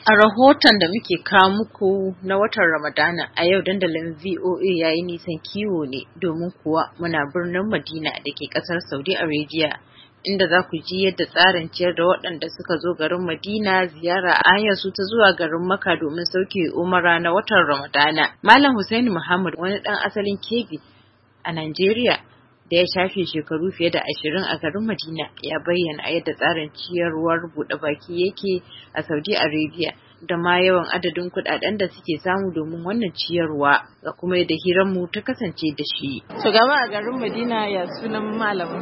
A rahoton da muke kawo muku na watan Ramadana a yau dandalin VOA ya yi nisan kiwo ne domin kuwa muna birnin Madina da ke ƙasar Saudi Arabia, inda za ku ji yadda tsarin ciyar da waɗanda suka zo garin Madina ziyara a hanyar su ta zuwa garin Makka domin sauke umara na watan Ramadana. Malam Hussaini Muhammad, wani ɗan asalin Kebbi a Najeriya da ya shafe shekaru fiye da 20 a garin Madina, ya bayyana yadda tsarin ciyarwar buɗe baki yake a Saudi Arabia da ma yawan adadin kuɗaɗen da suke samu domin wannan ciyarwa, ga kuma yadda hiranmu ta kasance da shi. Shugaba a garin Madina, ya sunan malamin?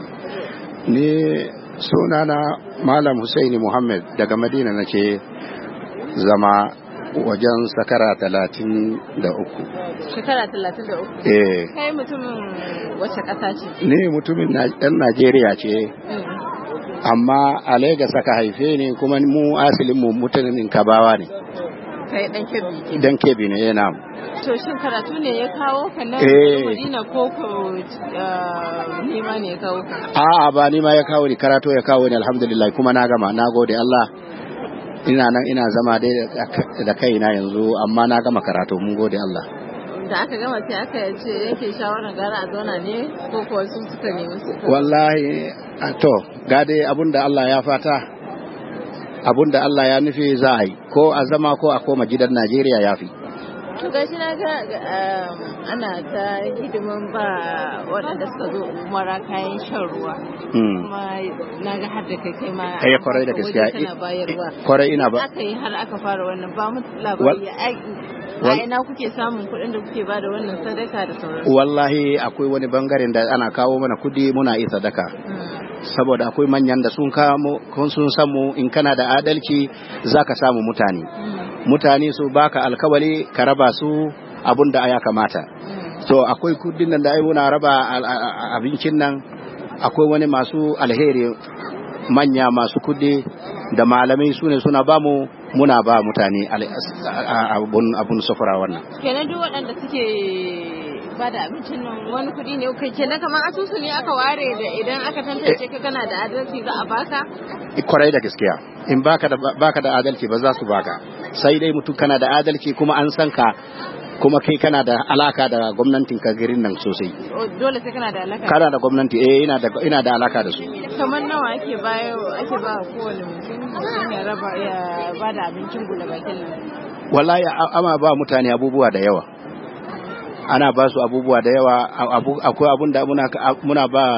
Ni sunana Malam Hussaini Muhammad, daga Madina nake zama wajen shekara 33. Shekara 33? Kai mutumin wace ƙasa ce? Ni mutumin ɗan Najeriya ce, amma a Legas aka haife ni, kuma mu asalin mu mutanen Kabawa ne. Kai ɗan Kebbi ke? Dan Kebbi ne, yana. To shin karatu ne ya kawo ka nan Madina ko nima ne ya kawo ka? A'a, ba nima ya kawo ni, karatu ya kawo ni, alhamdulillah, kuma na gama, na gode Allah. Ina nan ina zama dai da kaina yanzu, amma na gama karatu, mun gode Allah. Da aka gama sai aka ce yake shawarar gara a zauna ne ko kuwa su suka nemi su? Wallahi to ga dai abinda Allah ya fata, abinda Allah ya nufi za a yi, ko a zama ko a koma gidan Najeriya ya fi. To gashi na ga ana ta hidiman ba waɗanda suka zo umara kayan shan ruwa. Kuma na ga har da kai ma. Kwarai da gaskiya. Kwarai ina ba. Aka yi har aka fara wannan, ba mu labari a ina kuke samun kuɗin da kuke bada wannan sadaka da sauransu? Wallahi akwai wani bangaren da ana kawo mana kuɗi muna yi sadaka. Saboda akwai manyan da sun samu in kana da adalci zaka samu mutane su baka alkawali ka raba su abun da ya kamata. To akwai kudin nan da ai muna raba abincin nan, akwai wani masu alheri manya masu kudi da malamai suna ba mu, muna ba mutane abun sufura wannan. Kenan duk waɗanda suke ba da abincin nan wani kuɗi ne kai, kenan kamar asusu ne aka ware da idan aka tantance ka kana da adalci za a baka? Kwarai da gaskiya, in baka da adalci ba za su baka, sai dai mutum kana da adalci kuma an san ka, kuma kai kana da alaka da gwamnatin ka garin nan sosai. Dole sai kana da alaka? Kana da gwamnati, ina da alaka da su. Kamar nawa ake ba kowane mutum ya ba da abincin buɗe bakin nan? Wallahi ama ba mutane abubuwa da yawa, ana ba su abubuwa da yawa. Akwai abun da muna ba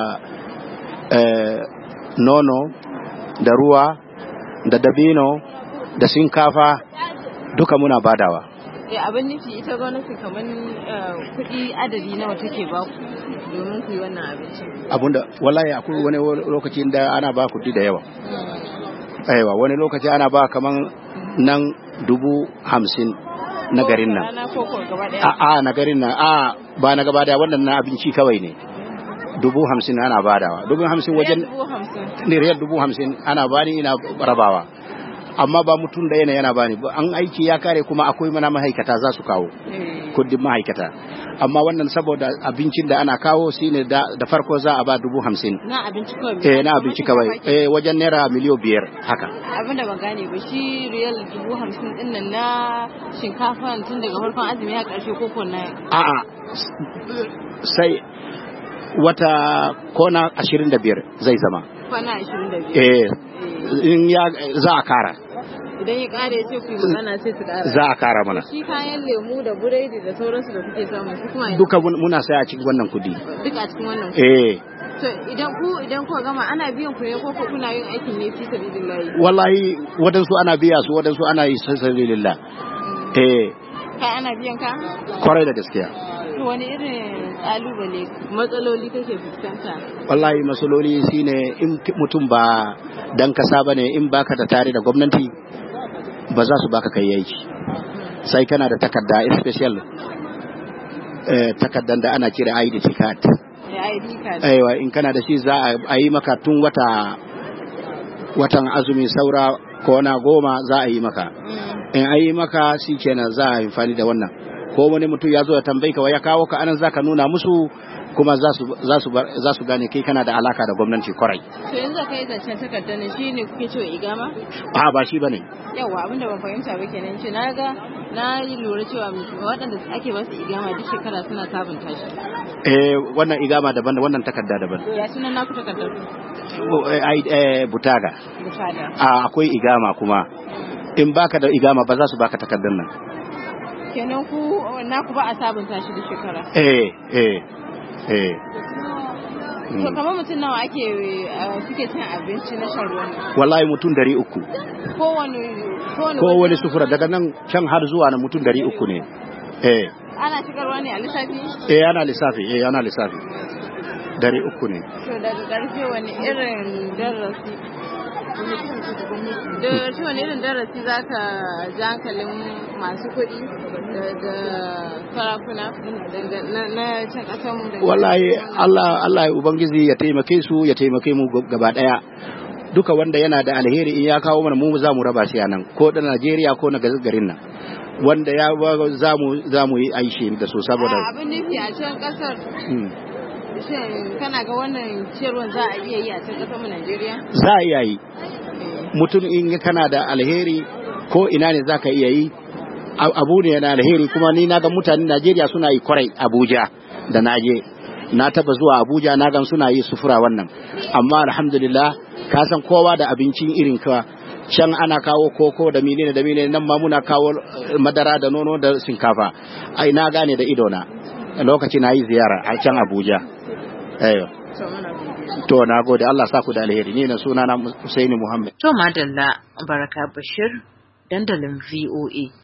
nono da ruwa da dabino da shinkafa duka muna badawa. Abin nufi ita gwamnati kamar kuɗi adadi nawa take ba ku domin ku yi wannan abinci? Abunda wallahi akwai wani lokacin da ana ba kuɗi da yawa. Aiwa, wani lokaci ana ba kamar nan 50,000 na garin nan. A'a, na garin nan, ba na gaba daya, wannan na abinci kawai ne. 50,000 ana badawa. 50,000 wajen riyal 50,000 ana bani, ina rabawa. Amma ba mutum da yana bani, an aiki ya kare kuma akwai mana ma'aikata za su kawo kudin ma'aikata. Amma wannan saboda abincin da ana kawo shine da farko za a ba 50,000. Na abinci kawai? Na abinci kawai. Wajen naira miliyan 5 haka. Abin da ban gane ba, shi riyal 50,000 din nan na shinkafa tun daga farkon azumi ya karshe koko na? A'a, sai wata kona 25 zai zama. Kwana 25? In za a kara. Idan ya kare sai ku yi magana sai su kara? Za a kara mana. Shi kayan lemu da buredi da sauransu da kuke samu su kuma duka muna sai a cikin wannan kudi. Duka a cikin wannan kudi? To idan ku gama ana biyan ku ne ko kuna yin aikin ne fi sabilillah? Wallahi wadansu ana biya su, wadansu ana yi fi sabilillah. Kai ana biyan ka? Kwarai da gaskiya. Wani irin kalubale matsaloli kake fuskanta? Wallahi matsaloli shine in mutum ba dan kasa bane, in baka da tare da gwamnati ba za su baka kai aiki. Sai kana da takarda special, takardan da ana kira ID card. Aiwa, in kana da shi za a yi maka tun watan azumi saura kona 10 za a yi maka. In a yi maka shi kenan za a amfani da wannan. Ko wani mutum ya zo ya tambayi ka ya kawo ka anan zaka nuna musu kuma za su gane kai kana da alaka da gwamnati kwarai. To yanzu kai zancen takardar ne shi ne kuke cewa igama? Ba shi bane. Yawa abinda ban fahimta ba kenan ce na yi lura cewa waɗanda ake ba su igama duk shekara suna sabunta shi. Wannan igama daban da wannan takarda daban. Ya sunan naku takardar? Butaga. Akwai igama kuma in baka da igama ba za su baka takardar nan. Kenan ku naku ba a sabunta shi duk shekara? To kamar mutum nawa suke cin abinci na shan ruwa? Wallahi mutum 300. Kowane sufura daga nan can har zuwa na mutum 300 ne. Ana shigarwa ne a lissafi? Ana lissafi. Ana lissafi. 300 ne. To daga ƙarfe wani irin darasi? Da shi wani irin darasi za ka ji hankalin masu kuɗi da sarakuna na can ƙasar? Wallahi Allah ya Ubangiji ya taimake su ya taimake mu gaba ɗaya. Duka wanda yana da alheri in ya kawo mana mu za mu raba shi a nan ko da Najeriya ko na garin nan. Wanda ya za mu yi aishi da su saboda. Abin nufi a can ƙasar. Shin kana ga wannan ciyarwar za a iya yi a cikin ƙasar mu Najeriya? Za a iya yi. Mutum in kana da alheri ko ina ne za ka iya yi abu ne yana alheri kuma ni na ga mutanen Najeriya suna yi kwarai Abuja da naje na taba zuwa Abuja na gan suna yi sufura wannan amma alhamdulillah ka san kowa da abincin irin ka can ana kawo koko da menene nan ma muna kawo madara da nono da shinkafa ai na gane da idona lokacin na yi ziyara a can Abuja. To na gode Allah sa ku da alheri ni na sunana Husaini Muhammad. To madalla Baraka Bashir dandalin VOA.